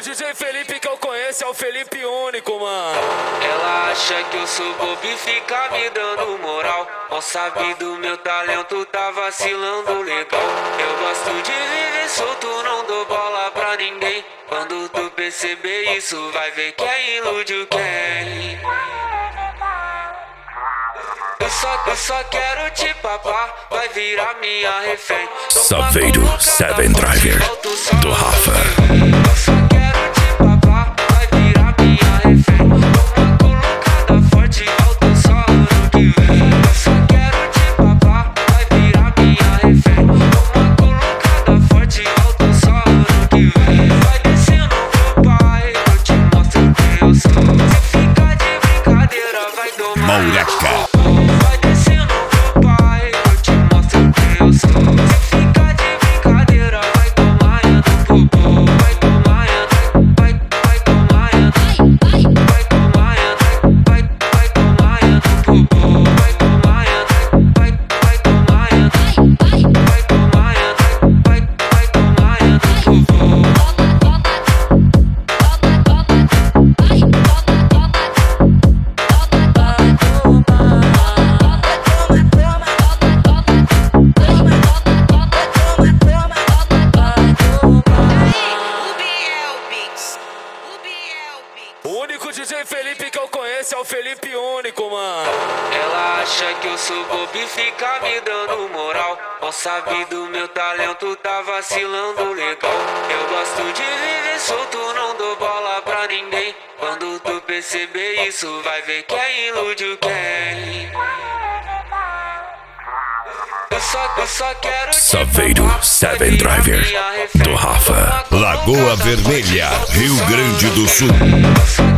DJ Felipe que eu conheço é o Felipe único, mano. Ela acha que eu sou bobo e fica me dando moral. Mal sabe do meu talento, tá vacilando legal. Eu gosto de viver solto, não dou bola pra ninguém. Quando tu perceber isso, vai ver quem ilude quem. Eu só quero te papar, vai virar minha refém. Saveiro 7 Driver do Rafa. Eu só quero te papar, vai virar minha refém. Uma colocada forte, alto só ano que vem. Eu só quero te papar, vai virar minha refém. Uma colocada forte, alto só ano que vem. Vai descendo pro pai, eu te mostro quem eu sou. Se ficar de brincadeira, vai tomar. Maureca. O único DJ Felipe que eu conheço é o Felipe único, mano. Ela acha que eu sou bobo e fica me dando moral. Mal sabe do meu talento, tá vacilando legal. Eu gosto de viver solto, não dou bola pra ninguém. Quando tu perceber isso, vai ver quem ilude quem. Eu só quero Saveiro 7 Driver do Rafa. Lagoa Vermelha, Rio Grande do Sul.